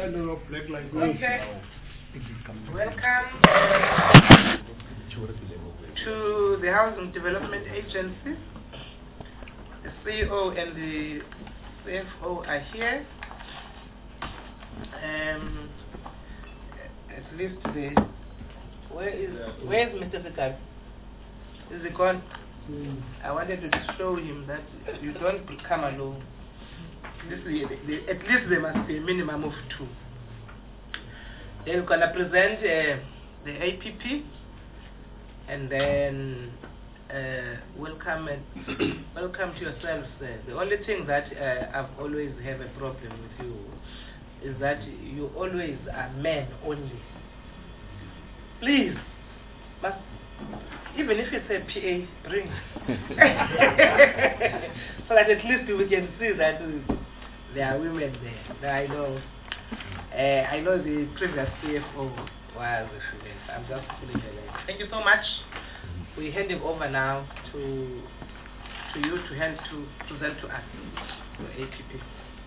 Okay. Welcome to the Housing Development Agency. The CEO and the CFO are here. At least where is Mr. Sekar? Is he gone? I wanted to show him that you don't come alone. At least there must be a minimum of 2. Then we're gonna present the APP, and then welcome to yourselves. The only thing that I've always have a problem with you is that you always are men only. Please, even if it's a PA, bring so that at least we can see that there are women there. I know the previous CFO was a female. I'm just putting it there. Thank you so much. We hand it over now to you to present to us your APP.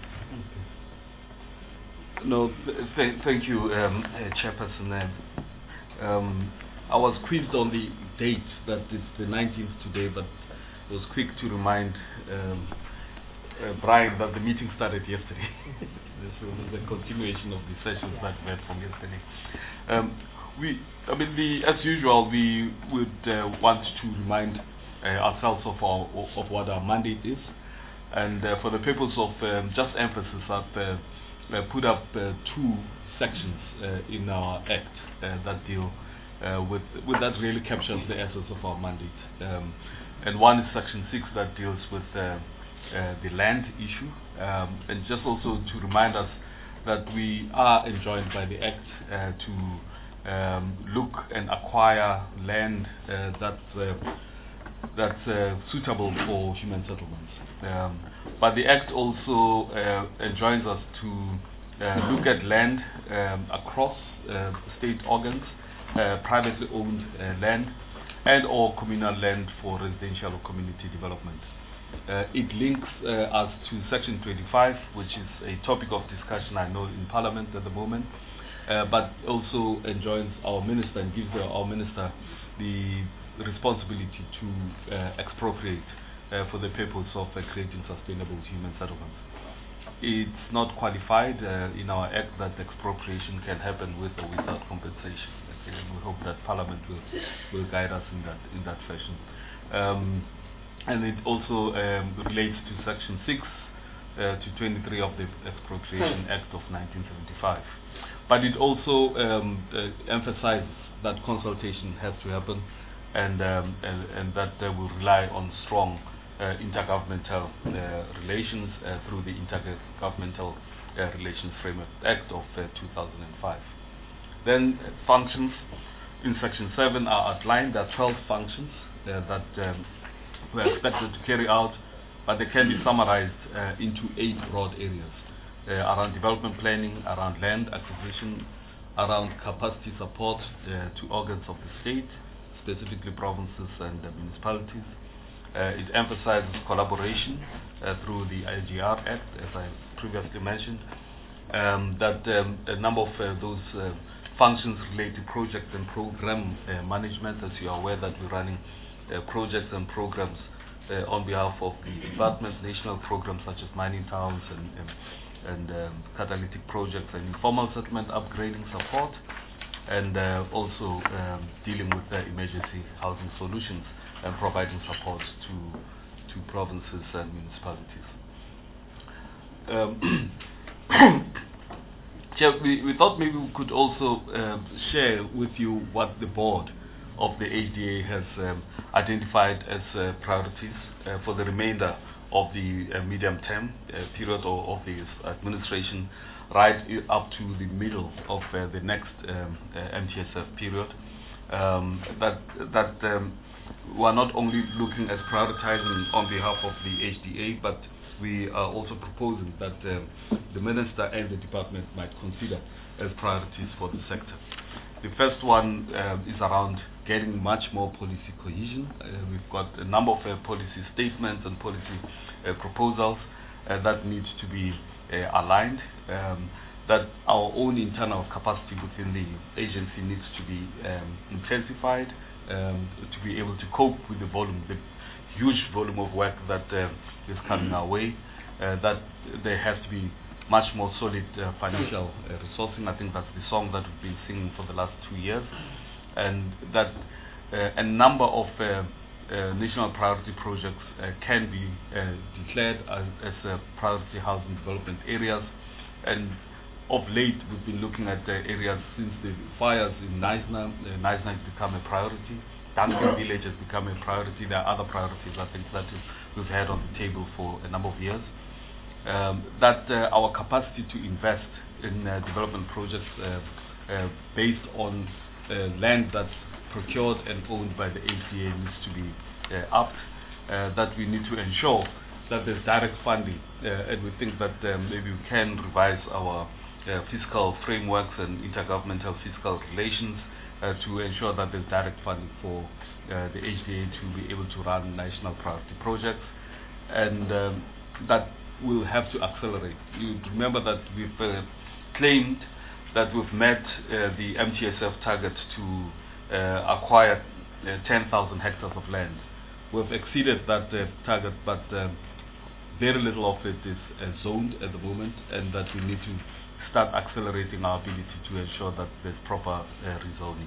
No, thank you, Chairperson. I was quizzed on the date that it's the 19th today, but was quick to remind Brian that the meeting started yesterday. This was the continuation of the sessions that we had from yesterday. As usual, we would want to remind ourselves of what our mandate is, and for the purpose of just emphasis, I've put up 2 sections in our Act that deal with that really captures the essence of our mandate. And one is Section 6 that deals with the land issue, and just also to remind us that we are enjoined by the Act to look and acquire land that's suitable for human settlements. But the Act also enjoins us to look at land across state organs, privately owned land, and or communal land for residential or community development. It links us to Section 25, which is a topic of discussion, I know, in Parliament at the moment, but also enjoins our minister and gives our minister the responsibility to expropriate for the purpose of creating sustainable human settlements. It's not qualified in our Act that expropriation can happen with or without compensation. Okay, and we hope that Parliament will guide us in that fashion. And it also relates to Section 6 to 23 of the Expropriation Act of 1975. But it also emphasizes that consultation has to happen, and that they will rely on strong intergovernmental relations through the Intergovernmental Relations Framework Act of 2005. Then functions in Section 7 are outlined. There are 12 functions that we're expected to carry out, but they can be summarized into 8 broad areas around development planning, around land acquisition, around capacity support to organs of the state, specifically provinces and municipalities. It emphasizes collaboration through the IGR Act, as I previously mentioned. That a number of those functions relate to project and program management. As you are aware, that we're running projects and programs on behalf of the department, national programs such as mining towns and catalytic projects and informal settlement upgrading support, and also dealing with the emergency housing solutions and providing support to provinces and municipalities. We thought maybe we could also share with you what the board of the HDA has identified as priorities for the remainder of the medium term period of the administration, right up to the middle of the next MTSF period. We are not only looking at prioritizing on behalf of the HDA, but we are also proposing that the minister and the department might consider as priorities for the sector. The first one is around getting much more policy cohesion. We've got a number of policy statements and policy proposals that need to be aligned. that our own internal capacity within the agency needs to be intensified to be able to cope with the huge volume of work that is coming our way. That there has to be much more solid financial resourcing. I think that's the song that we've been singing for the last 2 years, and that a number of national priority projects can be declared as priority housing development areas. And of late, we've been looking at areas since the fires in Knysna. Knysna has become a priority. Duncan Village has become a priority. There are other priorities, I think, that we've had on the table for a number of years. That our capacity to invest in development projects based on land that's procured and owned by the ACA needs to be upped. That we need to ensure that there's direct funding, and we think that maybe we can revise our fiscal frameworks and intergovernmental fiscal relations to ensure that there's direct funding for the HDA to be able to run national priority projects, and that will have to accelerate. You remember that we've claimed that we've met the MTSF target to acquire 10,000 hectares of land. We've exceeded that target, but very little of it is zoned at the moment, and that we need to start accelerating our ability to ensure that there's proper rezoning.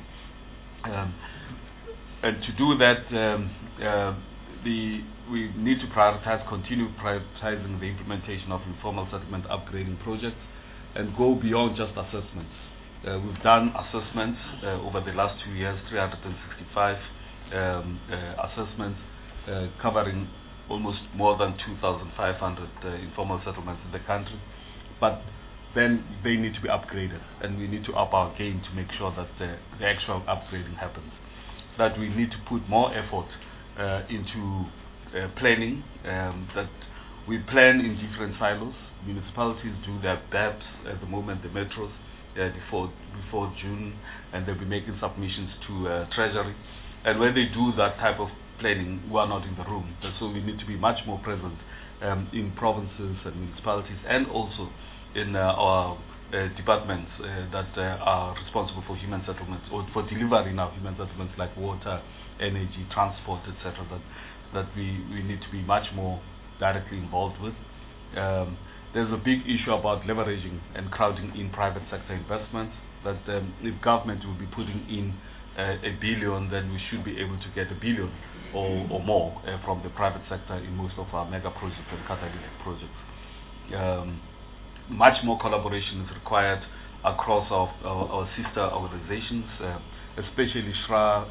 And to do that, we need to continue prioritizing the implementation of informal settlement upgrading projects and go beyond just assessments. We've done assessments over the last 2 years, 365 assessments covering almost more than 2,500 informal settlements in the country. But then they need to be upgraded, and we need to up our game to make sure that the actual upgrading happens. That we need to put more effort into planning, that we plan in different silos. Municipalities do their BEPS at the moment, the metros, before June, and they'll be making submissions to Treasury. And when they do that type of planning, we are not in the room. And so we need to be much more present in provinces and municipalities, and also in our departments that are responsible for human settlements, or for delivering our human settlements, like water, energy, transport, etc. That we need to be much more directly involved with. There's a big issue about leveraging and crowding in private sector investments, that if government will be putting in $1 billion, then we should be able to get $1 billion or more from the private sector in most of our mega projects and catalytic projects. Much more collaboration is required across our sister organizations, especially SHRA,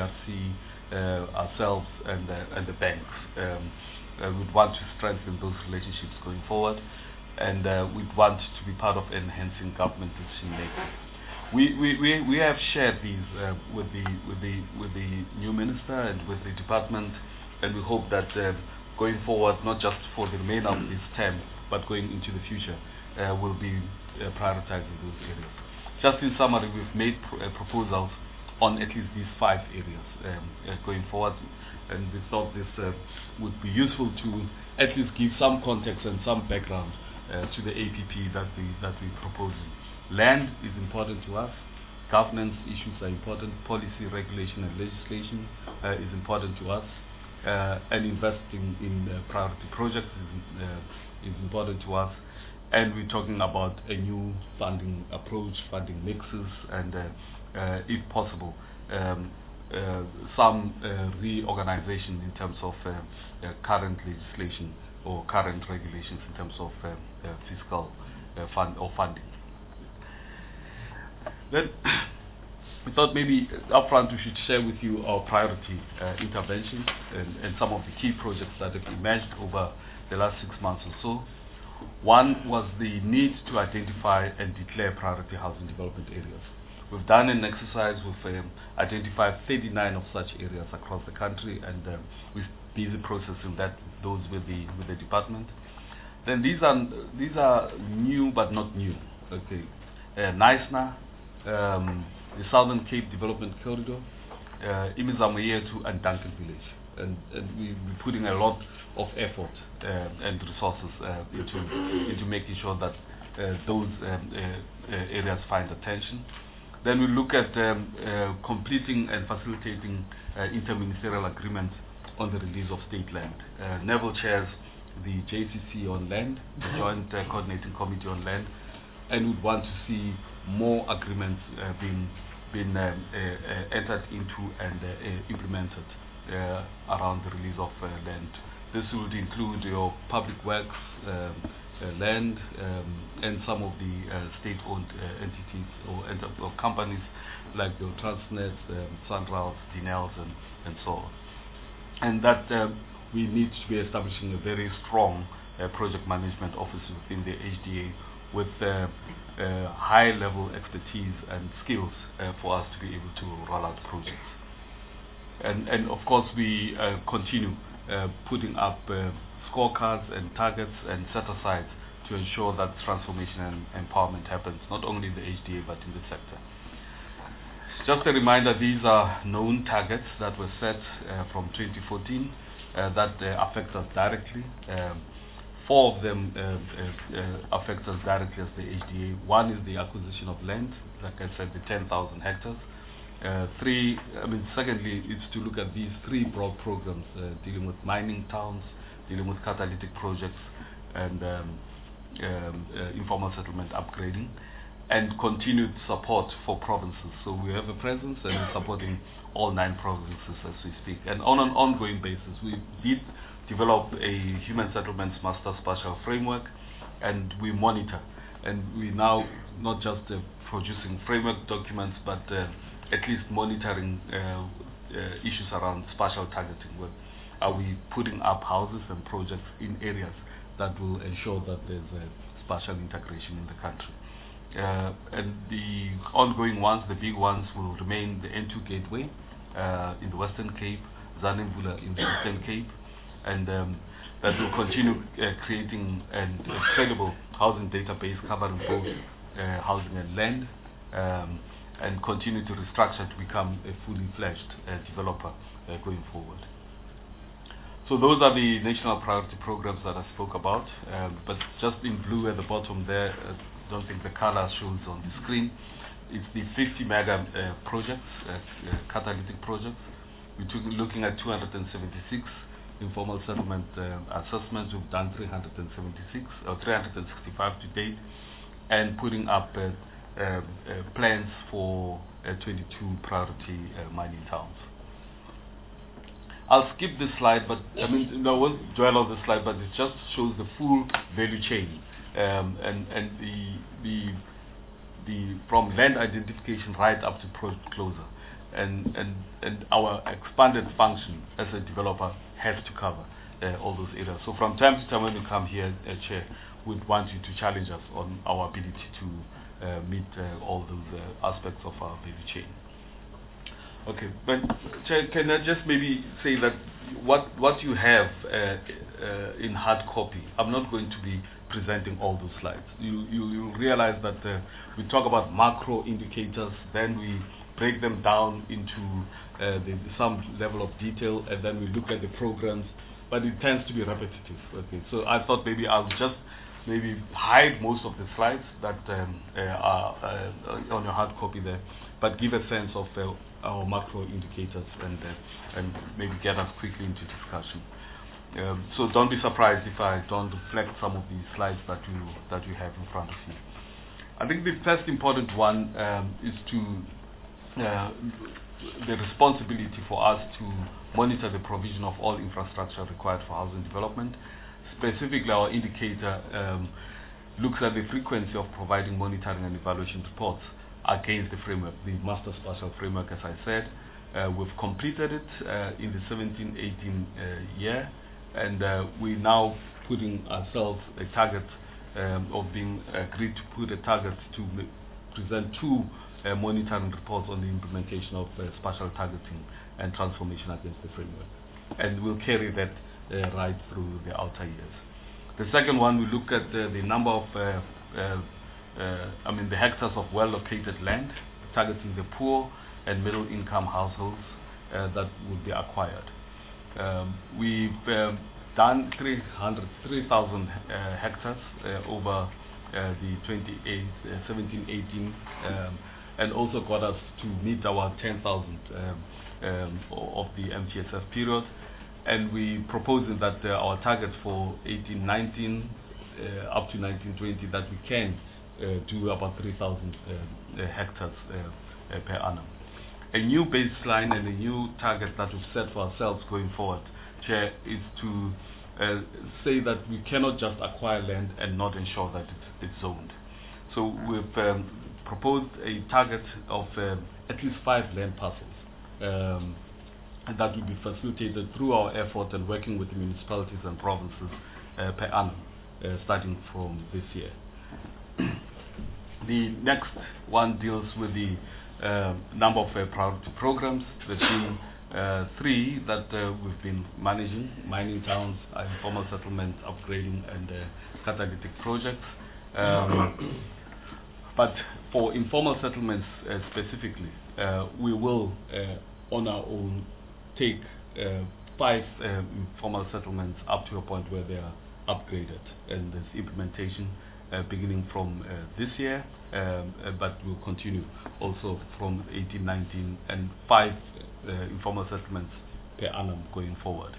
NHBRC, ourselves, and the banks. We'd want to strengthen those relationships going forward, and we'd want to be part of enhancing government decision making. We have shared these with the new minister and with the department, and we hope that going forward, not just for the remainder of this term, but going into the future, we'll be prioritizing those areas. Just in summary, we've made proposals on at least these 5 areas going forward, and we thought this would be useful to at least give some context and some background to the APP that we're proposing. Land is important to us. Governance issues are important. Policy, regulation, and legislation is important to us. And investing in priority projects is important to us. And we're talking about a new funding approach, funding mixes, and if possible, some reorganization in terms of current legislation or current regulations in terms of fiscal funding. Then we thought maybe upfront we should share with you our priority interventions and some of the key projects that have emerged over the last 6 months or so. One was the need to identify and declare priority housing development areas. We've done an exercise. We've identified 39 of such areas across the country, and we're busy processing those with the department. Then these are new but not new. Okay, Knysna, the Southern Cape Development Corridor, Imizamo Yethu, and Duncan Village, and we're putting a lot of effort and resources into making sure that those areas find attention. Then we look at completing and facilitating interministerial agreements on the release of state land. Neville chairs the JCC on land, the Joint Coordinating Committee on Land, and would want to see more agreements being entered into and implemented around the release of land. This would include your public works, land, and some of the state-owned entities or companies like the Transnet, Sunrail, Denels, and so on. And that we need to be establishing a very strong project management office within the HDA with high-level expertise and skills for us to be able to roll out projects. And of course, we continue putting up scorecards and targets and set-asides to ensure that transformation and empowerment happens, not only in the HDA but in the sector. Just a reminder, these are known targets that were set from 2014 that affect us directly. 4 of them affect us directly as the HDA. One is the acquisition of land, like I said, the 10,000 hectares. Secondly, is to look at these 3 broad programs dealing with mining towns, dealing with catalytic projects, and informal settlement upgrading, and continued support for provinces. So we have a presence and we're supporting all 9 provinces as we speak. And on an ongoing basis, we did develop a human settlements master spatial framework, and we monitor. And we now not just producing framework documents, but at least monitoring issues around spatial targeting. Where are we putting up houses and projects in areas that will ensure that there's a spatial integration in the country? And the ongoing ones, the big ones, will remain the N2 Gateway in the Western Cape, Zanembula in the Eastern Cape, and that will continue creating an incredible housing database covering both housing and land, and continue to restructure to become a fully fledged developer going forward. So those are the national priority programs that I spoke about, but just in blue at the bottom there, I don't think the color shows on the screen. It's the 50 mega projects, catalytic projects. We're looking at 276 informal settlement assessments. We've done 376 or 365 to date, and putting up plans for 22 priority mining towns. I'll skip this slide, but I won't dwell on this slide, but it just shows the full value chain, and the from land identification right up to project closure, and our expanded function as a developer has to cover all those areas. So from time to time when you come here, Chair, we'd want you to challenge us on our ability to meet all those aspects of our value chain. Okay, but Chair, can I just maybe say that what you have in hard copy, I'm not going to be presenting all those slides. You realize that we talk about macro indicators, then we break them down into some level of detail, and then we look at the programs, but it tends to be repetitive. Okay, so I thought maybe I'll just hide most of the slides that are on your hard copy there, but give a sense of our macro indicators and maybe get us quickly into discussion. So don't be surprised if I don't reflect some of these slides that you have in front of you. I think the first important one is the responsibility for us to monitor the provision of all infrastructure required for housing development. Specifically, our indicator looks at the frequency of providing monitoring and evaluation reports against the framework, the master spatial framework, as I said. We've completed it in the 17-18 year, and we're now putting ourselves a target of being agreed to put a target to present 2 monitoring reports on the implementation of spatial targeting and transformation against the framework. And we'll carry that right through the outer years. The second one, we look at the number of the hectares of well-located land, targeting the poor and middle-income households that would be acquired. We've done 3,000 hectares over the 17-18, and also got us to meet our 10,000 of the MTSF period. And we proposing that our target for 18-19 up to 19-20 that we can do about 3,000 hectares per annum. A new baseline and a new target that we've set for ourselves going forward, Chair, is to say that we cannot just acquire land and not ensure that it's zoned. So we've proposed a target of at least 5 land parcels, and that will be facilitated through our effort and working with the municipalities and provinces per annum, starting from this year. The next one deals with the number of priority programs. There's been 3 that we've been managing: mining towns, informal settlement upgrading, and catalytic projects. But for informal settlements specifically, we will on our own take 5 informal settlements up to a point where they are upgraded, and there's implementation beginning from this year, but will continue also from 18-19, and 5 informal settlements per annum going forward.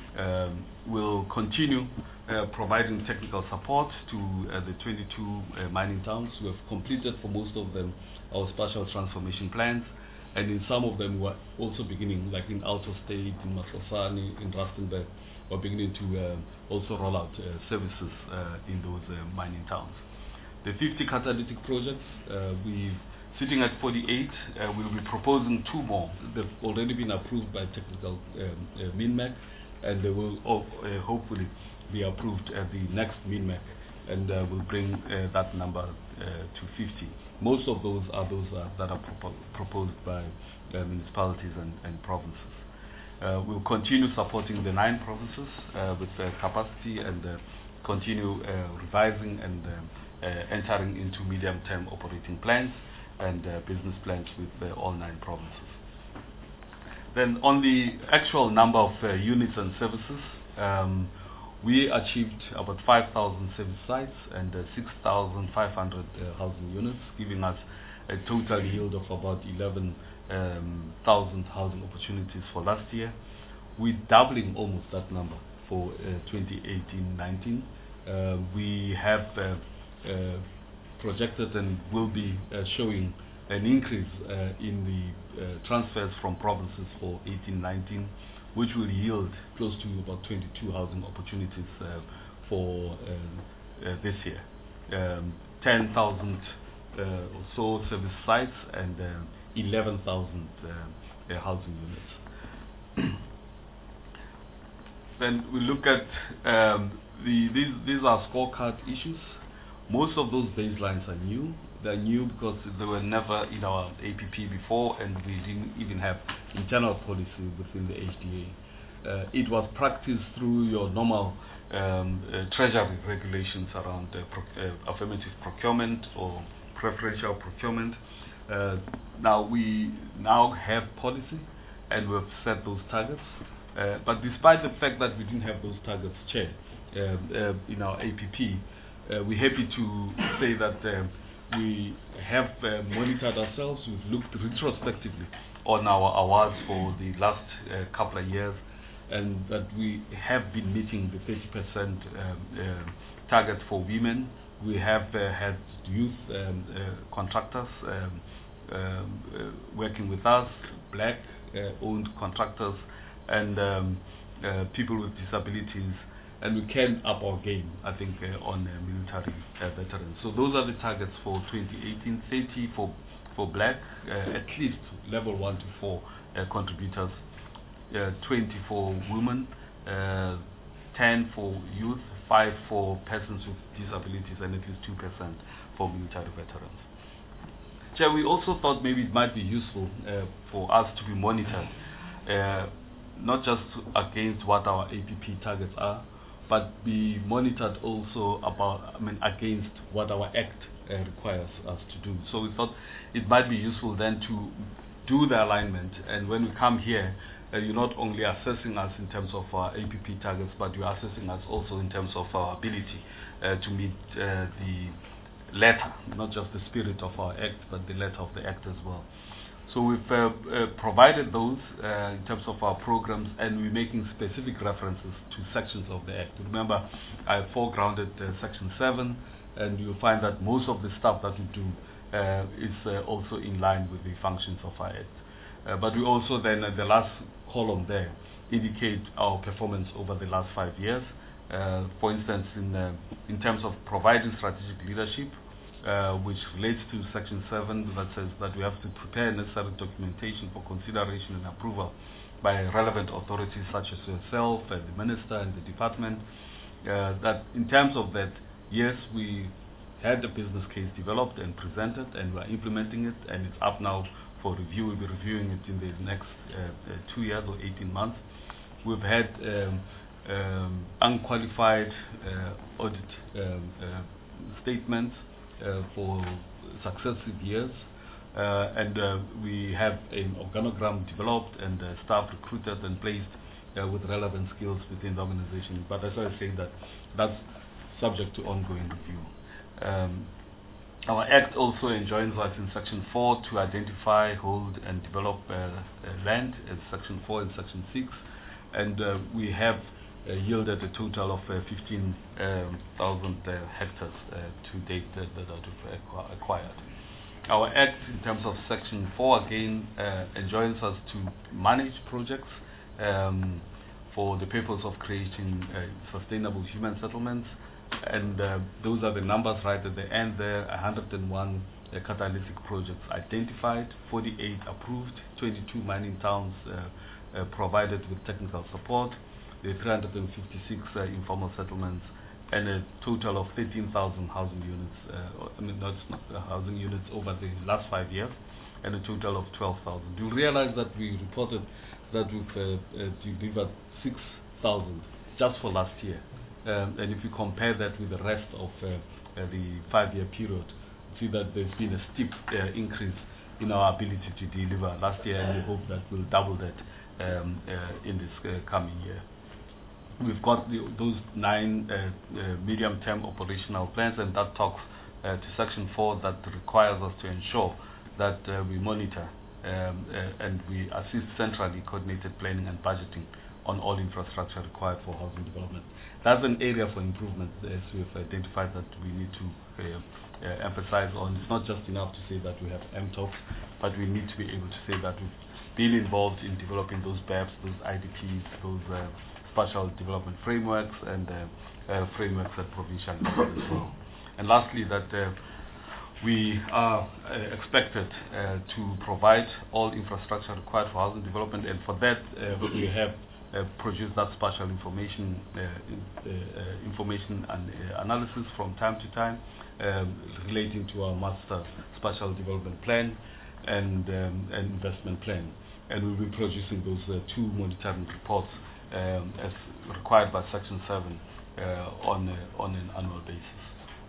We'll continue providing technical support to the 22 mining towns. We have completed for most of them our spatial transformation plans, and in some of them we're also beginning, like in Alto State, in Masosani, in Rustenburg, we're beginning to also roll out services in those mining towns. The 50 catalytic projects, we're sitting at 48. We'll be proposing 2 more. They've already been approved by technical MINMEC, and they will hopefully be approved at the next MINMEC, and we'll bring that number to 50. Most of those are that are proposed by municipalities and provinces. We'll continue supporting the 9 provinces with capacity, and continue revising and entering into medium-term operating plans and business plans with all 9 provinces. Then on the actual number of units and services, we achieved about 5,000 service sites and 6,500 housing units, giving us a total yield of about 11,000 housing opportunities for last year. We're doubling almost that number for 2018-19. We have projected and will be showing an increase in the transfers from provinces for 18-19, which will yield close to about 22 housing opportunities for this year. 10,000 or so service sites and 11,000 housing units. Then we look at these are scorecard issues. Most of those baselines are new. They're new because they were never in our APP before, and we didn't even have internal policy within the HDA. It was practiced through your normal treasury regulations around affirmative procurement or preferential procurement. Now we have policy, and we've set those targets. But despite the fact that we didn't have those targets, Chair, in our APP, we're happy to say that we have monitored ourselves. We've looked retrospectively on our awards for the last couple of years, and that we have been meeting the 30% target for women. We have had youth contractors working with us, black-owned contractors, and people with disabilities. And we can up our game, I think, on military veterans. So those are the targets for 2018. 30 for black, at least level 1 to 4 contributors, 20 for women, 10 for youth, 5 for persons with disabilities, and at least 2% for military veterans. Chair, we also thought maybe it might be useful for us to be monitored, not just against what our APP targets are, but be monitored also against what our Act requires us to do. So we thought it might be useful then to do the alignment, and when we come here, you're not only assessing us in terms of our APP targets, but you're assessing us also in terms of our ability to meet the letter, not just the spirit of our act, but the letter of the act as well. So we've provided those in terms of our programs, and we're making specific references to sections of the act. Remember, I foregrounded Section 7, and you'll find that most of the stuff that we do is also in line with the functions of our act. But we also then, at the last column there, indicate our performance over the last 5 years. For instance, in terms of providing strategic leadership, which relates to Section 7, that says that we have to prepare necessary documentation for consideration and approval by relevant authorities such as yourself and the Minister and the Department. That in terms of that, yes, we had a business case developed and presented, and we're implementing it, and it's up now for review. We'll be reviewing it in the next 2 years or 18 months. We've had unqualified audit statements for successive years, and we have an organogram developed and staff recruited and placed with relevant skills within the organization. But as I say, that's subject to ongoing review. Our Act also enjoins us in Section 4 to identify, hold, and develop land, as Section 4 and Section 6, and we have yielded a total of 15,000 hectares to date that we've acquired. Our Act, in terms of Section 4, again, enjoins us to manage projects for the purpose of creating sustainable human settlements, and those are the numbers right at the end there. 101 catalytic projects identified, 48 approved, 22 mining towns provided with technical support, the 356 informal settlements, and a total of 13,000 housing units, housing units over the last 5 years, and a total of 12,000. You'll realize that we reported that we've delivered 6,000 just for last year. And if you compare that with the rest of the 5-year period, you see that there's been a steep increase in our ability to deliver last year, and we hope that we'll double that in this coming year. We've got those 9 medium-term operational plans, and that talks to Section 4 that requires us to ensure that we monitor and we assist centrally coordinated planning and budgeting on all infrastructure required for housing development. That's an area for improvement, as we've identified that we need to emphasize on. It's not just enough to say that we have MTOPs, but we need to be able to say that we've been involved in developing those BEPs, those IDPs, those spatial development frameworks, and frameworks at provincial level as well. And lastly, that we are expected to provide all infrastructure required for housing development, and for that we have produced that spatial information and analysis from time to time relating to our master spatial development plan and investment plan, and we'll be producing those 2 monitoring reports as required by Section 7 on an annual basis.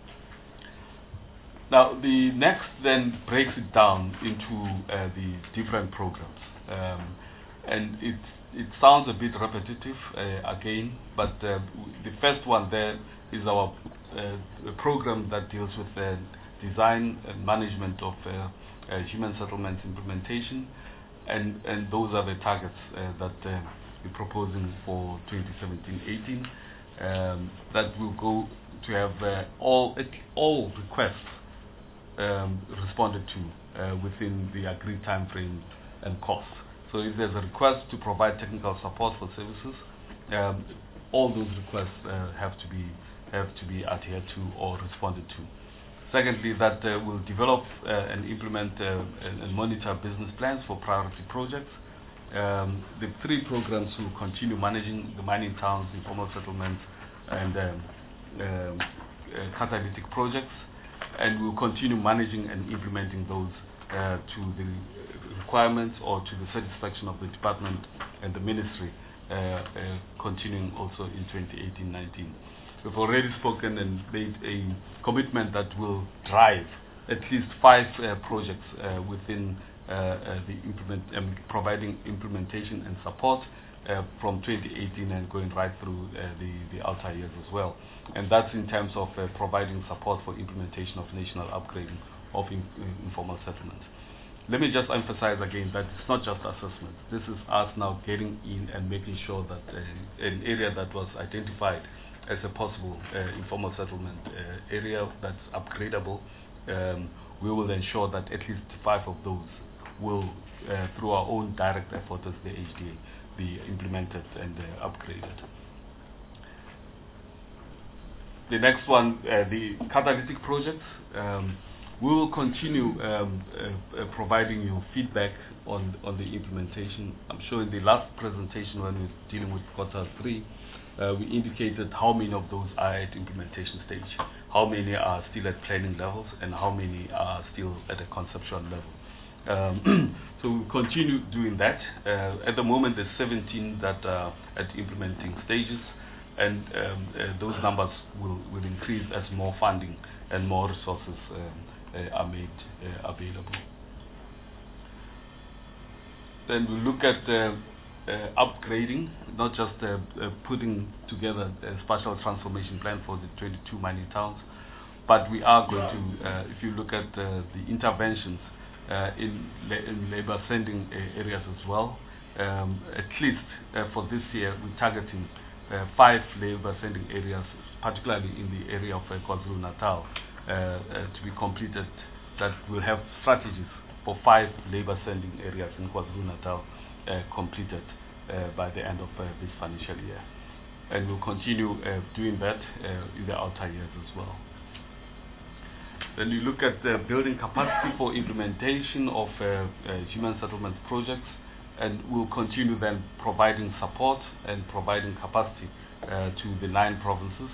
Now, the next then breaks it down into the different programs, and it sounds a bit repetitive again, but the first one there is our program that deals with the design and management of human settlements implementation, and those are the targets that we're proposing for 2017-18, that will go to have all requests responded to within the agreed time frame and cost. So if there's a request to provide technical support for services, all those requests have to be adhered to or responded to. Secondly, that will develop and implement and monitor business plans for priority projects. The 3 programs will continue managing the mining towns, informal settlements, and catalytic projects, and we'll continue managing and implementing those to the requirements or to the satisfaction of the department and the ministry, continuing also in 2018-19. We've already spoken and made a commitment that will drive at least 5 projects within the providing implementation and support from 2018 and going right through the outer years as well. And that's in terms of providing support for implementation of national upgrading of informal settlements. Let me just emphasize again that it's not just assessment. This is us now getting in and making sure that an area that was identified as a possible informal settlement area that's upgradable, we will ensure that at least 5 of those will, through our own direct effort as the HDA, be implemented and upgraded. The next one, the catalytic projects. We will continue providing you feedback on the implementation. I'm sure in the last presentation when we were dealing with quarter 3, we indicated how many of those are at implementation stage, how many are still at planning levels, and how many are still at a conceptual level. So we'll continue doing that. At the moment, there's 17 that are at implementing stages, and those numbers will increase as more funding and more resources are made available. Then we look at upgrading, not just putting together a spatial transformation plan for the 22 mining towns, but we are going to, if you look at the interventions in labor sending areas as well, at least for this year, we're targeting 5 labor sending areas, particularly in the area of KwaZulu-Natal, to be completed, that will have strategies for 5 labor sending areas in KwaZulu-Natal completed by the end of this financial year. And we'll continue doing that in the outer years as well. Then you look at building capacity for implementation of human settlement projects, and we'll continue then providing support and providing capacity to the 9 provinces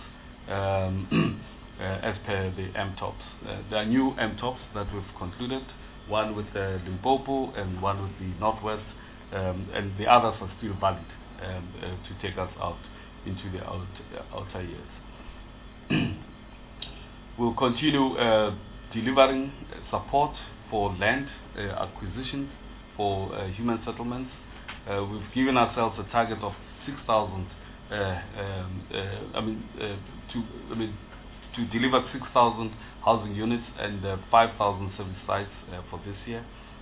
as per the MTOPs. There are new MTOPs that we've concluded, one with Limpopo and one with the Northwest, and the others are still valid to take us out into the outer years. We'll continue delivering support for land acquisition for human settlements. We've given ourselves a target of 6,000, to deliver 6,000 housing units and 5,000 service sites for this year.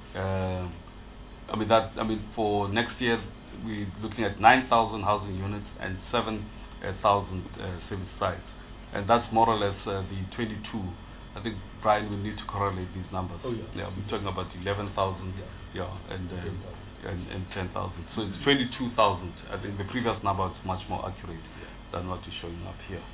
For next year, we're looking at 9,000 housing units and 7,000 service sites. And that's more or less the 22. I think, Brian, we need to correlate these numbers. Oh, yeah. Yeah, we're talking about 11,000 and 10,000. So it's 22,000. I think the previous number is much more accurate than what is showing up here.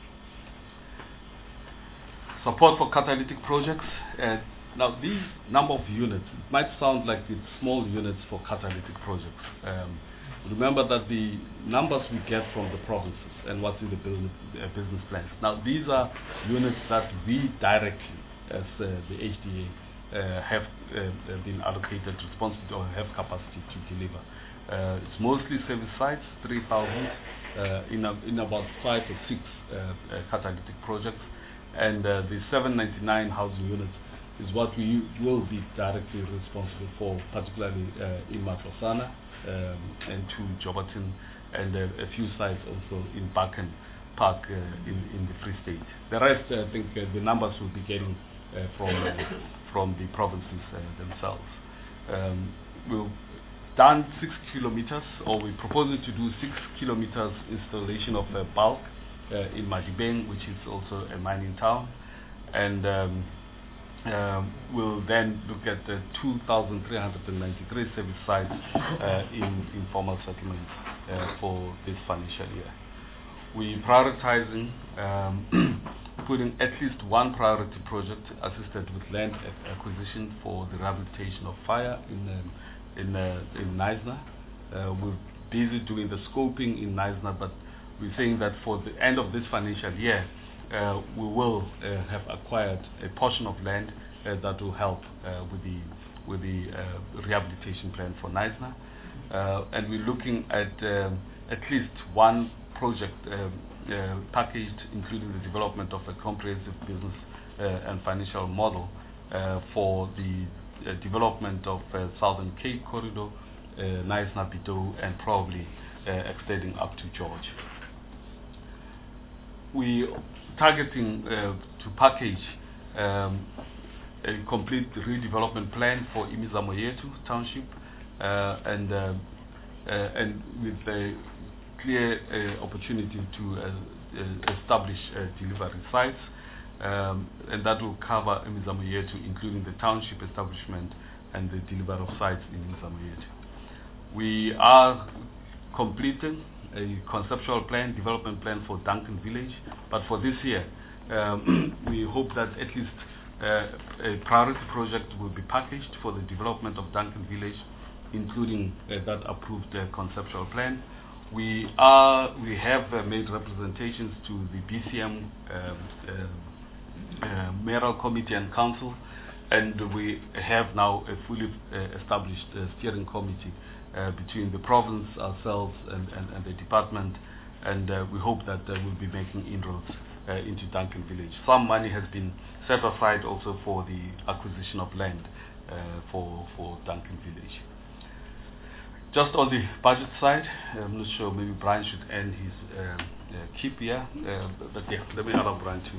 Support for catalytic projects. Now, these number of units, it might sound like it's small units for catalytic projects. Remember that the numbers we get from the provinces and what's in the business plans. Now, these are units that we directly, as the HDA, have been allocated responsibility or have capacity to deliver. It's mostly service sites, 3,000 in about 5 or 6 catalytic projects, and the 799 housing units is what we will be directly responsible for, particularly in Matlosana and to Joburton, and a few sites also in Bakken Park in the Free State. The rest, I think, the numbers will be getting from the provinces themselves. We've done 6 kilometers, or we're proposing to do 6 kilometers installation of bulk in Madibeng, which is also a mining town, and we'll then look at the 2,393 service sites in informal settlements for this financial year. We're prioritizing putting at least one priority project assisted with land acquisition for the rehabilitation of fire in Knysna. We're busy doing the scoping in Knysna, but we're saying that for the end of this financial year, we will have acquired a portion of land that will help with the rehabilitation plan for Knysna. And we're looking at least one project packaged, including the development of a comprehensive business and financial model for the development of Southern Cape Corridor, Knysna Bito, and probably extending up to George. We targeting to package a complete redevelopment plan for Imizamo Yetu Township, and with a clear opportunity to establish delivery sites, and that will cover Imizamo Yetu, including the township establishment and the delivery of sites in Imizamo Yetu. We are completing a conceptual plan, development plan for Duncan Village, but for this year, we hope that at least a priority project will be packaged for the development of Duncan Village, including that approved conceptual plan. We have made representations to the BCM Mayoral Committee and Council, and we have now a fully established steering committee between the province, ourselves, and the department, and we hope that we'll be making inroads into Duncan Village. Some money has been set aside also for the acquisition of land for Duncan Village. Just on the budget side, I'm not sure, maybe Brian should end his keep here, but yeah, let me allow Brian to.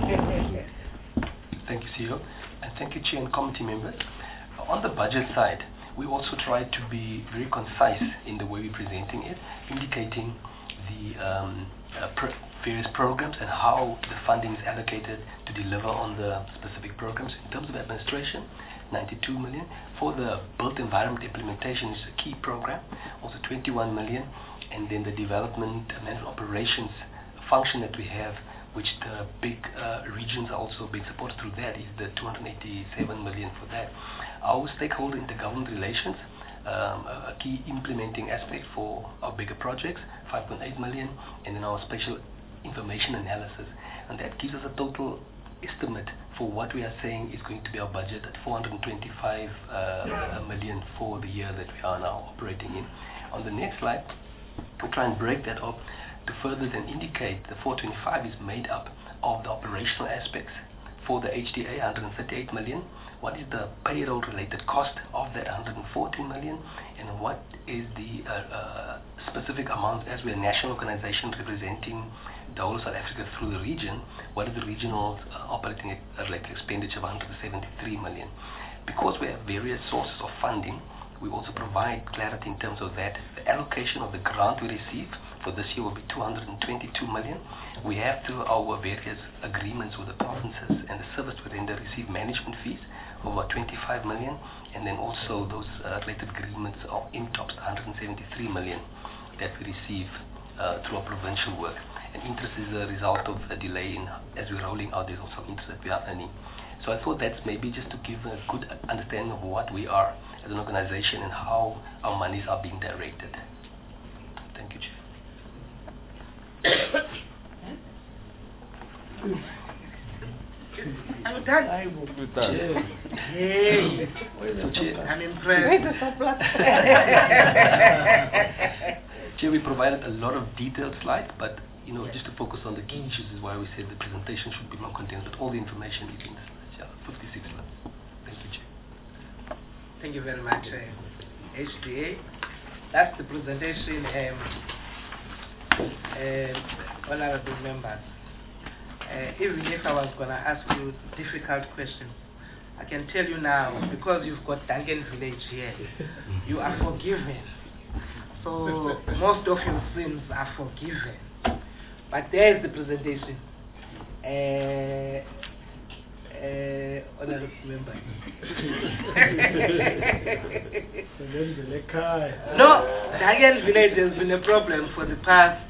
Thank you, CEO, and thank you, Chair and committee members. On the budget side, we also try to be very concise in the way we're presenting it, indicating the various programs and how the funding is allocated to deliver on the specific programs. In terms of administration, 92 million. For the built environment implementation is a key program, also 21 million. And then the development and operations function that we have, which the big regions are also being supported through that, is the 287 million for that. Our stakeholder intergovernment relations, a key implementing aspect for our bigger projects, 5.8 million, and then our spatial information analysis. And that gives us a total estimate for what we are saying is going to be our budget at 425 million for the year that we are now operating in. On the next slide, we try and break that up to further then indicate the 425 is made up of the operational aspects. For the HDA, 138 million. What is the payroll related cost of that 114 million? And what is the specific amount, as we are a national organization representing the whole of South Africa through the region, what is the regional operating related expenditure of 173 million? Because we have various sources of funding, we also provide clarity in terms of that. The allocation of the grant we received for this year will be 222 million. We have, through our various agreements with the provinces and the service we render, receive management fees of about 25 million, and then also those related agreements of IMTOPS, 173 million that we receive through our provincial work. And interest is a result of a delay in, as we're rolling out, there's also interest that we are earning. So I thought that's maybe just to give a good understanding of what we are as an organization and how our monies are being directed. Thank you, Chair. I'm done. Hey, I'm impressed. Chair, we provided a lot of detailed slides, but just to focus on the key issues is why we said the presentation should be more condensed, but all the information is in the slides. Yeah, 56 slides. Thank you, Chair. Thank you very much, HDA. That's the presentation, honorable members. Even if I was going to ask you difficult questions, I can tell you now, because you've got Duncan Village here, you are forgiven. So most of your sins are forgiven. But there is the presentation. Honorable member. No, Duncan Village has been a problem for the past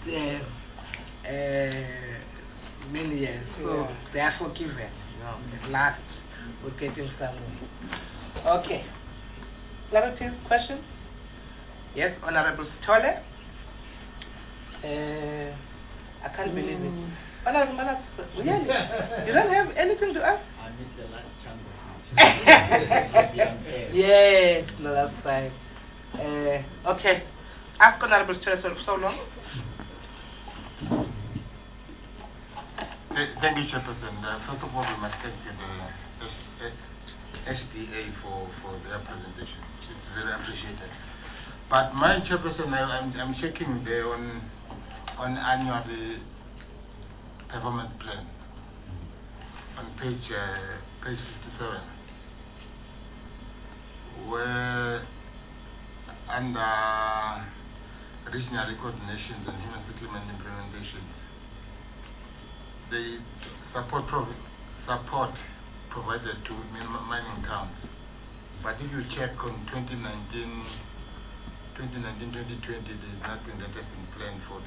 many years, so they are forgiven. At last, we're getting somewhere. Okay. Clarity, question? Yes, Honorable Stoller. I can't believe it. Honorable Manas, really? You don't have anything to ask? I missed the last chunk. Yes, no, that's fine. Okay. Ask Honorable Stoller so long. Thank you, Chairperson. First of all, we must thank the SDA for their presentation. It's very appreciated. But my chairperson, I'm checking there on annual performance plan on page 57, where under regional coordinations and human settlement implementations, they support provided to mining towns. But if you check on 2019, 2020, there's nothing that has been planned for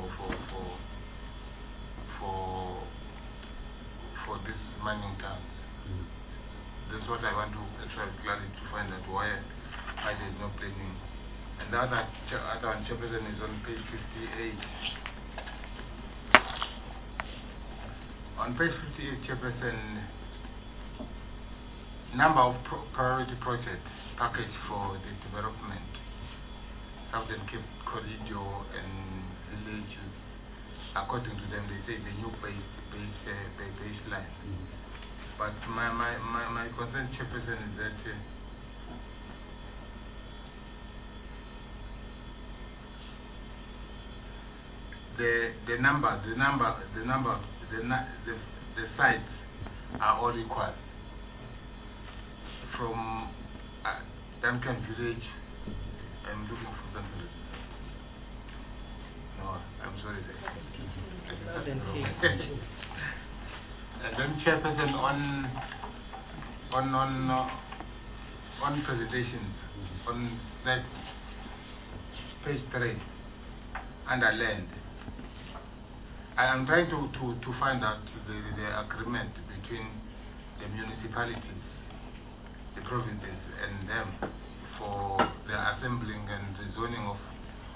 these mining towns. That's what I want to actually clarify to find out why there's no planning. And the other one, Chairperson, is on page 58. On page 58, Chairperson, number of priority projects package for the development, Southern Cape Corridor and villages. According to them, they say the new baseline. But my concern, Chairperson, is that the sites are all equal. From Duncan Village, I'm looking for something. No, I'm sorry. And then, Chairperson, on presentations, on that page 3, under land, I am trying to find out the agreement between the municipalities, the provinces, and them for the assembling and the zoning of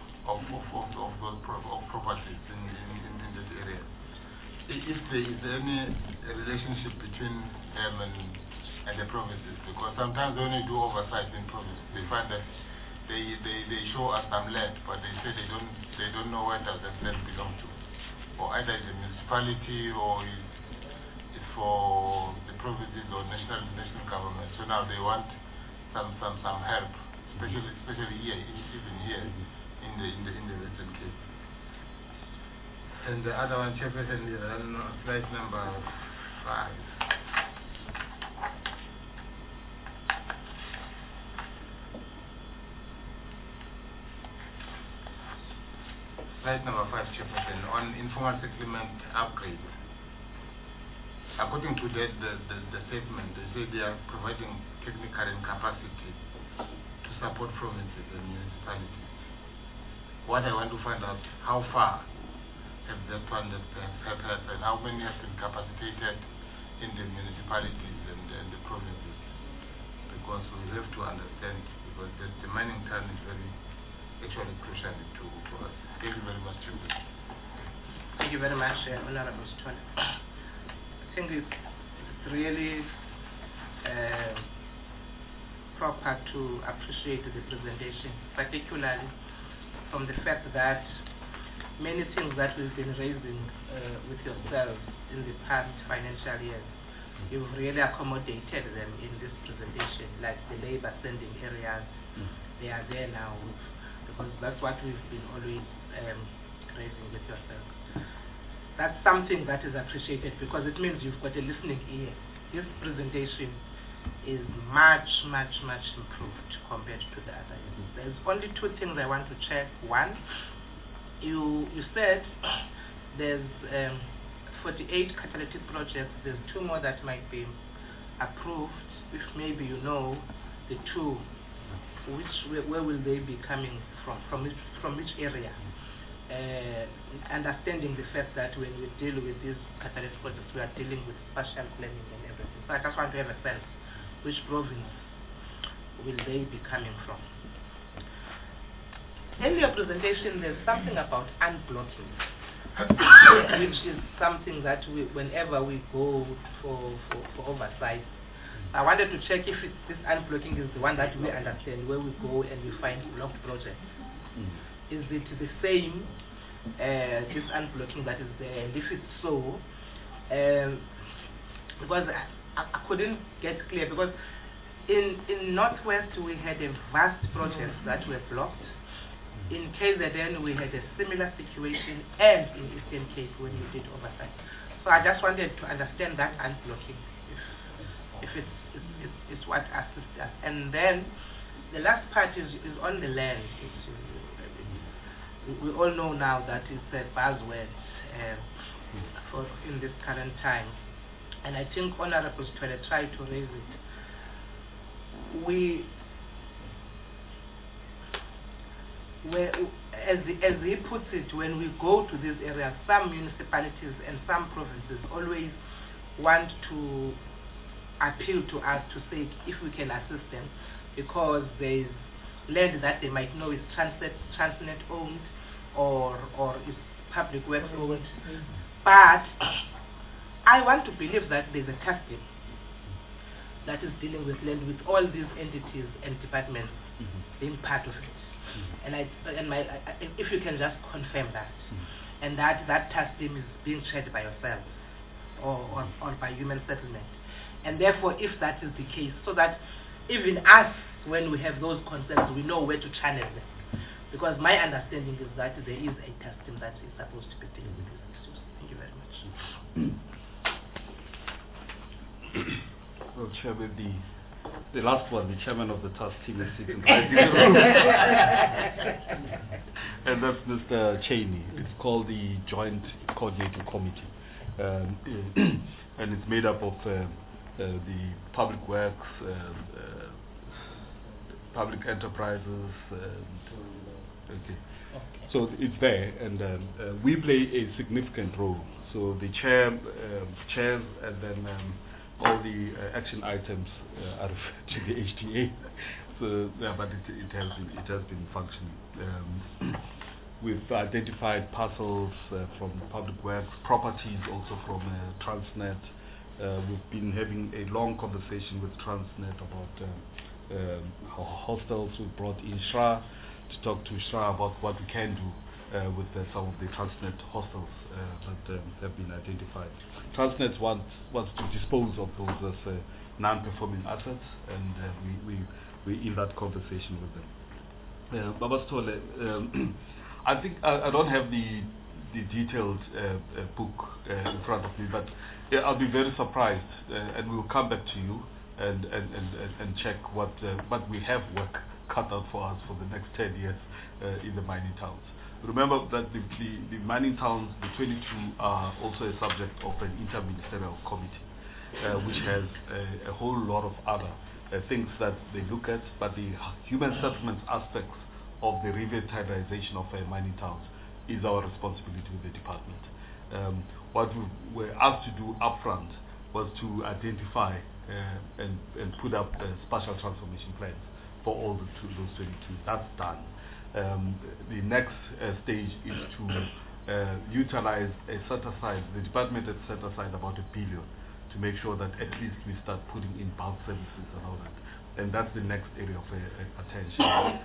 properties in this area. If there is any relationship between them and the provinces, because sometimes when you do oversight in provinces, they find that they show us some land, but they say they don't know where does that land belong to, or either it's a municipality or it's for the provinces or national government. So now they want some help, especially here, even here in the Western Cape. And the other one, Chairperson, is on slide number 5. Slide number 5, Chairperson, on informal settlement upgrade. According to the statement, they say they are providing technical and capacity to support provinces and municipalities. What I want to find out, how far have that one happened, and how many have been capacitated in the municipalities and the provinces? Because we have to understand, because the mining town is actually crucial to us. Thank you very much, Chairman. Thank you very much, Honorable Stone. I think it's really proper to appreciate the presentation, particularly from the fact that many things that we've been raising with yourselves in the past financial years, you've really accommodated them in this presentation, like the labor sending areas. They are there now, because that's what we've been always raising with yourselves. That's something that is appreciated, because it means you've got a listening ear. This presentation is much improved compared to the other years. There's only 2 things I want to check. One, you said there's 48 catalytic projects. There's 2 more that might be approved. If maybe you know the 2, where will they be coming from which area? Understanding the fact that when we deal with these catalytic projects, we are dealing with spatial planning and everything. So I just want to have a sense, which province will they be coming from? In your presentation, there's something about unblocking, which is something that whenever we go for oversight, I wanted to check if this unblocking is the one that we understand, where we go and we find blocked projects. Is it the same, this unblocking that is there? And if it's so, because I couldn't get clear, because in Northwest we had a vast projects that were blocked, In KZN, we had a similar situation, and in Eastern Cape when we did oversight. So I just wanted to understand that unblocking, if it's what assists us. And then the last part is on the land. We all know now that it's a buzzword for in this current time, and I think Honorable Sithole tried to raise it. As he puts it, when we go to these areas, some municipalities and some provinces always want to appeal to us to say if we can assist them, because there is land that they might know is Transnet owned or is Public Works owned. But I want to believe that there's a custom that is dealing with land, with all these entities and departments being part of it. And if you can just confirm that, and that task team is being chaired by yourself or by Human Settlement, and therefore if that is the case, so that even us, when we have those concerns, we know where to channel them, because my understanding is that there is a task team that is supposed to be dealing with these issues. Thank you very much. Well, Chairman, the last one, the chairman of the task team is sitting right in the room. And that's Mr. Cheney. It's called the Joint Coordinating Committee. And it's made up of the Public Works, Public Enterprises, okay. So it's there, and we play a significant role. So the chair chairs, and then all the action items are referred to the HTA. So, yeah, but it has been functioning. We've identified parcels from Public Works, properties also from Transnet. We've been having a long conversation with Transnet about hostels. We brought in Shra to talk to Shra about what we can do with some of the Transnet hostels that have been identified. Transnet wants to dispose of those as non-performing assets, and we're in that conversation with them. Baba Sithole, I think I don't have the detailed book in front of me, but I'll be very surprised, and we'll come back to you and check what we have work cut out for us for the next 10 years in the mining towns. Remember that the mining towns, the 22, are also a subject of an interministerial committee, which has a whole lot of other things that they look at, but the human settlements aspects of the revitalization of mining towns is our responsibility with the department. What we were asked to do upfront was to identify and put up spatial transformation plans for all those 22. That's done. The next stage is to utilize set aside, the department has set aside about R1 billion to make sure that at least we start putting in bulk services and all that. And that's the next area of attention.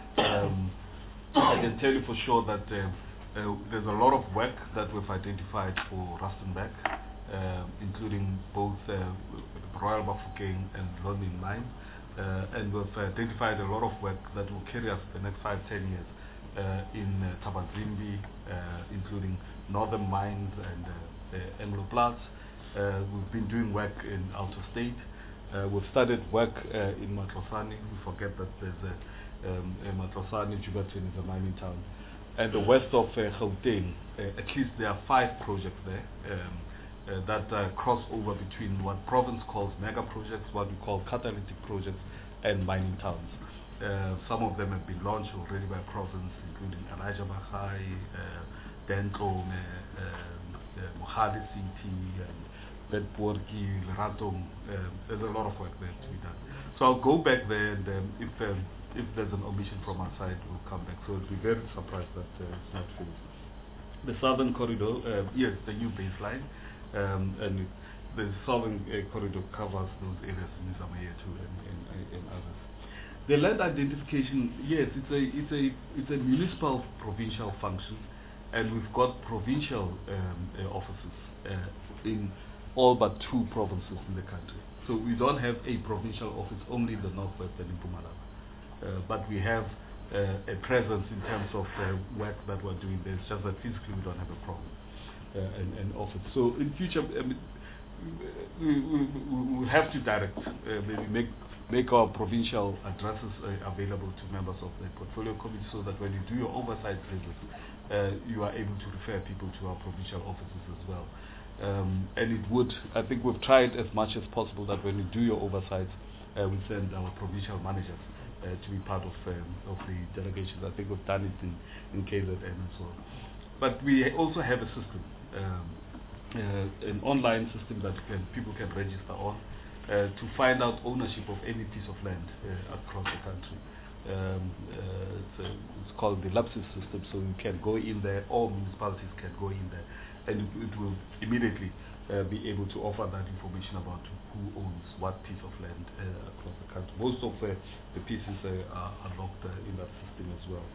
I can tell you for sure that there's a lot of work that we've identified for Rustenburg, including both Royal Bafokeng and London Mine. And we've identified a lot of work that will carry us the next 5-10 years in Tabazimbi, including Northern Mines and Anglo-Platz. We've been doing work in outer state. We've started work in Matlosane. We forget that there's Matlosane, Jubaton is a mining town. And the west of Gauteng, at least there are 5 projects there that cross over between what province calls mega projects, what we call catalytic projects, and mining towns. Some of them have been launched already by province, including Elijah Bahai, Dentlong, Mohale City, and Bedborgi, Ratong. There's a lot of work there to be done. So I'll go back there, and if there's an omission from our side, we'll come back. So we'll be very surprised that it's not finished. The southern corridor, yes, the new baseline. And the southern corridor covers those areas in Nizamaya too and others. The land identification, yes, it's a municipal provincial function, and we've got provincial offices in all but 2 provinces in the country. So we don't have a provincial office only in the northwest and in Mpumalanga, but we have a presence in terms of work that we're doing there. It's just that physically we don't have a problem and office. So in future, we have to direct, maybe make our provincial addresses available to members of the portfolio committee, so that when you do your oversight visits, you are able to refer people to our provincial offices as well. And it would, I think we've tried as much as possible that when you do your oversight, we send our provincial managers to be part of the delegations. I think we've done it in KZN as well. But we also have a system, an online system that people can register on to find out ownership of any piece of land across the country. It's called the LAPSIS system, so you can go in there, all municipalities can go in there, and it will immediately be able to offer that information about who owns what piece of land across the country. Most of the pieces are locked in that system as well.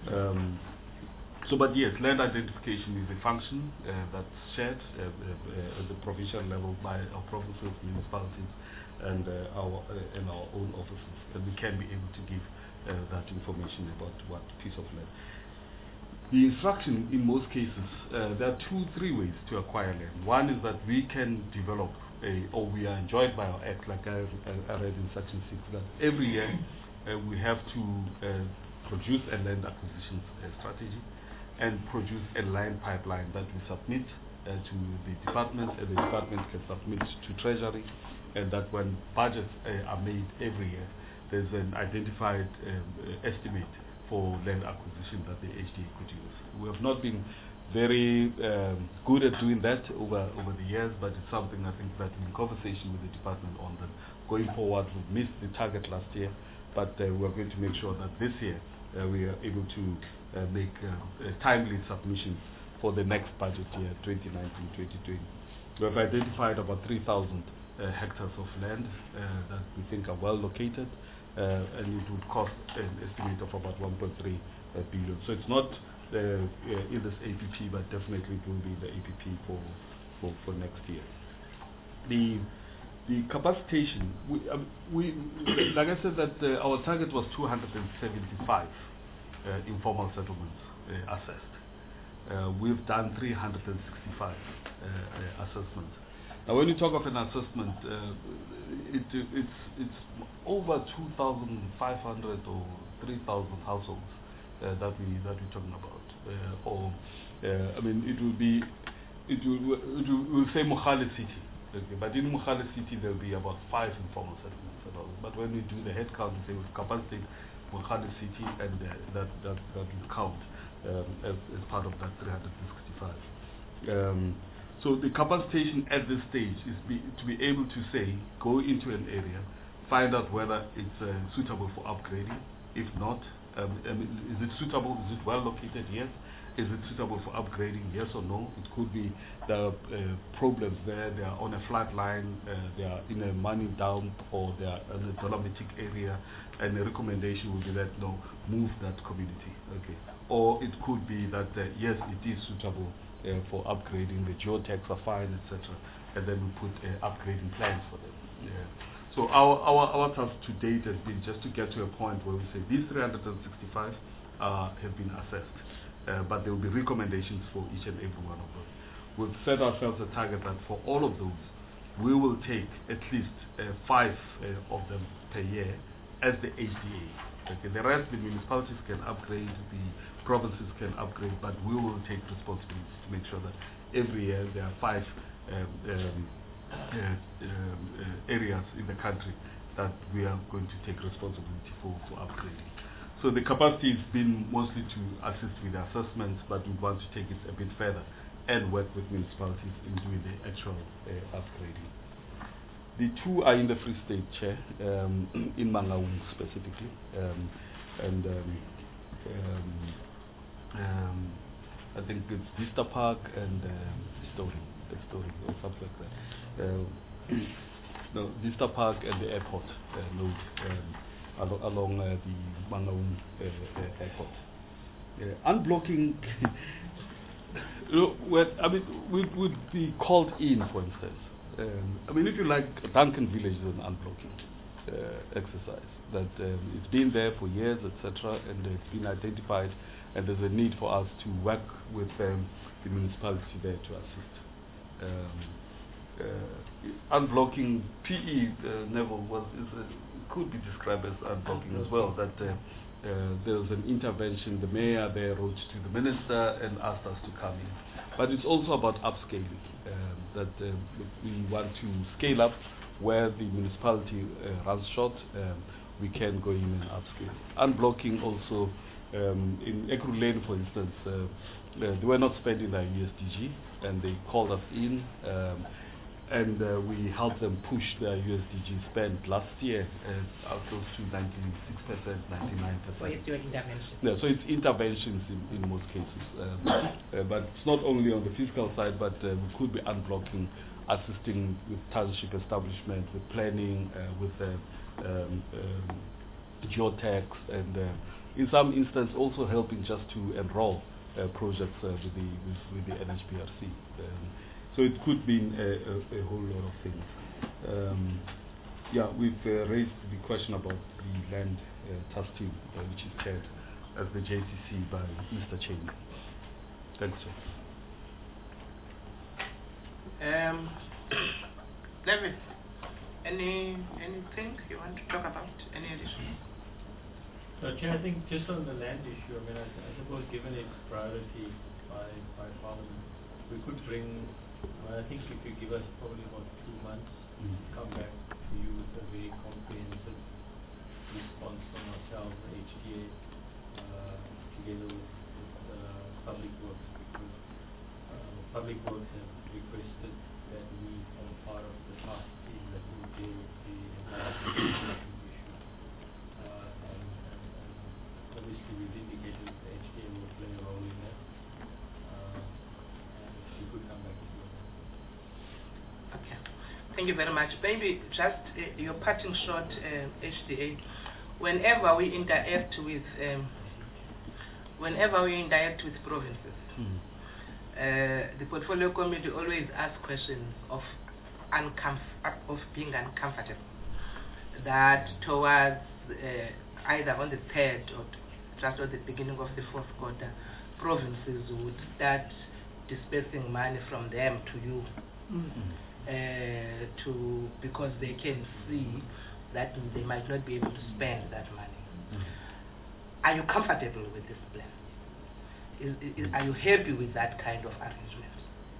But yes, land identification is a function that's shared at the provincial level by our provinces, municipalities, and our own offices, and we can be able to give that information about what piece of land. The instruction, in most cases, there are 2-3 ways to acquire land. One is that we can develop or we are enjoined by our act, like I read in Section 6, that every year we have to produce a land acquisition strategy and produce a land pipeline that we submit to the department, and the department can submit to Treasury, and that when budgets are made every year, there's an identified estimate for land acquisition that the HDA could use. We have not been very good at doing that over the years, but it's something I think that in conversation with the department on that going forward, we missed the target last year, but we're going to make sure that this year we are able to make timely submissions for the next budget year, 2019-2020. We have identified about 3,000 hectares of land that we think are well located, and it would cost an estimate of about 1.3 billion. So it's not in this APP, but definitely it will be in the APP for next year. The capacitation, we like I said, that our target was 275 informal settlements assessed. We've done 365 assessments. Now, when you talk of an assessment, it's over 2,500 or 3,000 households that we're talking about. I mean, we'll say Mogale City, okay, but in Mogale City there'll be about 5 informal settlements. But when we do the head count, we say with capacity Mogale City, and that will count as part of that 365. So the capacitation at this stage is to be able to say, go into an area, find out whether it's suitable for upgrading. If not, is it suitable? Is it well located? Yes. Is it suitable for upgrading? Yes or no? It could be the problems there. They are on a flat line, they are in a mining dump, or they are in a dolomitic area, and the recommendation will be that no, move that community. Okay. Or it could be that yes, it is suitable for upgrading, the geotechs are fine, etc., and then we put upgrading plans for them. Yeah. So our task to date has been just to get to a point where we say these 365 have been assessed, but there will be recommendations for each and every one of them. We've set ourselves a target that for all of those, we will take at least 5 of them per year as the HDA. Okay. The rest, the municipalities can upgrade, the provinces can upgrade, but we will take responsibility to make sure that every year there are 5 areas in the country that we are going to take responsibility for upgrading. So the capacity has been mostly to assist with the assessments, but we want to take it a bit further and work with municipalities in doing the actual upgrading. The 2 are in the Free State, Chair, in Mangaung specifically, and I think it's Vista Park and Story or something like that. No, Vista Park and the airport node along the Mangaung airport. Unblocking, we'd be called in, for instance. I mean, if you like, Duncan Village is an unblocking. exercise. That it's been there for years, etc., and it's been identified, and there's a need for us to work with the municipality there to assist. Unblocking PE, Neville, could be described as unblocking as well. That there was an intervention. The mayor there wrote to the minister and asked us to come in. But it's also about upscaling. That we want to scale up where the municipality runs short. We can go in and upscale. Unblocking also in Ekurhuleni, for instance, they were not spending their USDG, and they called us in. And we helped them push their USDG spend last year close to 96%, 99%. So it's your intervention. Yeah, so it's interventions in most cases. But it's not only on the fiscal side, but we could be unblocking, assisting with township establishment, with planning, with geotechs, and in some instances also helping just to enroll projects with the NHBRC. So it could be a whole lot of things. Yeah, we've raised the question about the land task team, which is chaired as the JCC by Mr. Chain. Thanks, sir. David, anything you want to talk about? Any additional? Chair, I think just on the land issue, I mean, I suppose given its priority by Parliament, we could bring. I think if you give us probably about 2 months, come back to you with a very comprehensive response from ourselves, the HDA, together with Public Works, because Public Works have requested that we form part of the task team that will deal with the environmental issue. And obviously we've indicated that the HDA will play a role in that. And if you could come back to you. Okay. Thank you very much. Maybe just your parting shot, HDA. Whenever we interact with provinces, the portfolio committee always asks questions of being uncomfortable. That towards either on the third or just at the beginning of the fourth quarter, provinces would start dispersing money from them to you. Because they can see that they might not be able to spend that money. Are you comfortable with this plan? Are you happy with that kind of arrangement?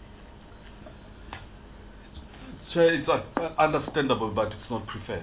So it's understandable, but it's not preferred.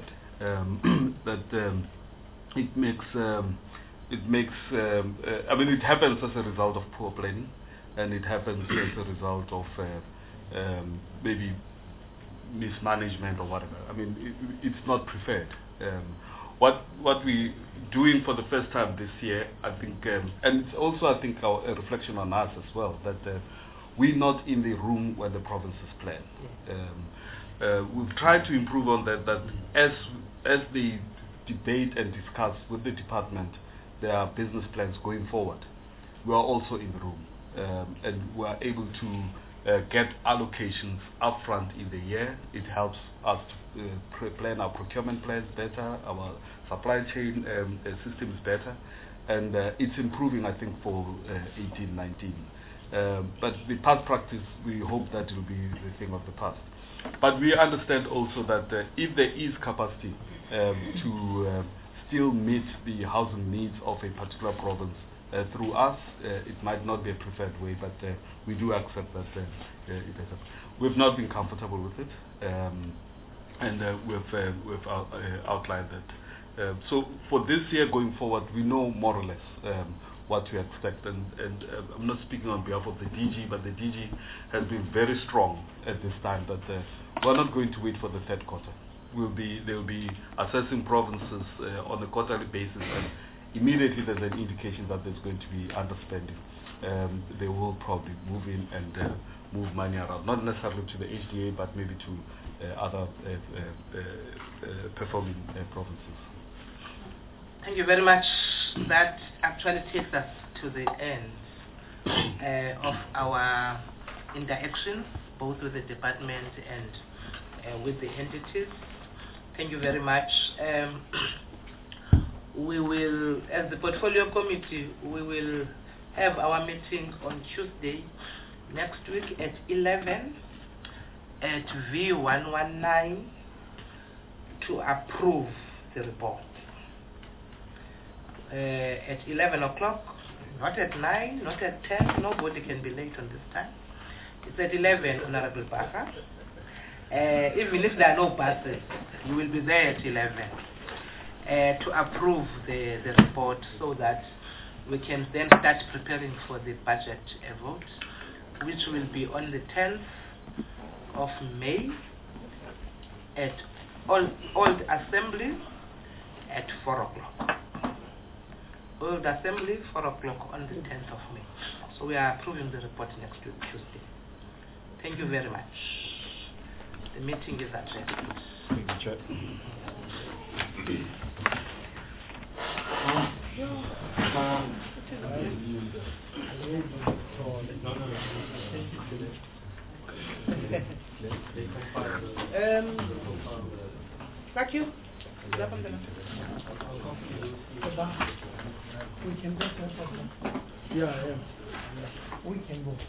It happens as a result of poor planning, and it happens as a result of maybe mismanagement or whatever. I mean, it's not preferred. What we're doing for the first time this year, I think, and it's also, I think, a reflection on us as well, that we're not in the room where the provinces plan. We've tried to improve on that, as they debate and discuss with the department their business plans going forward, we are also in the room, and we are able to get allocations upfront in the year. It helps us to plan our procurement plans better, our supply chain systems better, and it's improving, I think, for 18-19. But the past practice, we hope that will be the thing of the past. But we understand also that if there is capacity to still meet the housing needs of a particular province, through us, it might not be a preferred way, but we do accept that it has. We've not been comfortable with it, and we've outlined that. So for this year going forward, we know more or less what to expect, and I'm not speaking on behalf of the DG, but the DG has been very strong at this time that we're not going to wait for the third quarter. They will be assessing provinces on a quarterly basis, and immediately there's an indication that there's going to be underspending. They will probably move in and move money around, not necessarily to the HDA, but maybe to other performing provinces. Thank you very much. That actually takes us to the end of our interactions, both with the department and with the entities. Thank you very much. We will, as the portfolio committee, we will have our meeting on Tuesday next week at 11 at V119 to approve the report. At 11 o'clock, not at 9, not at 10, nobody can be late on this time. It's at 11, Honorable Baka. Even if there are no buses, you will be there at 11 to approve the report so that we can then start preparing for the budget vote, which will be on the 10th of May at Old Assembly at 4 o'clock. Old Assembly, 4 o'clock on the 10th of May. So we are approving the report next week, Tuesday. Thank you very much. The meeting is adjourned. Thank you, Chair. Thank you. We can go. Yeah. We can go.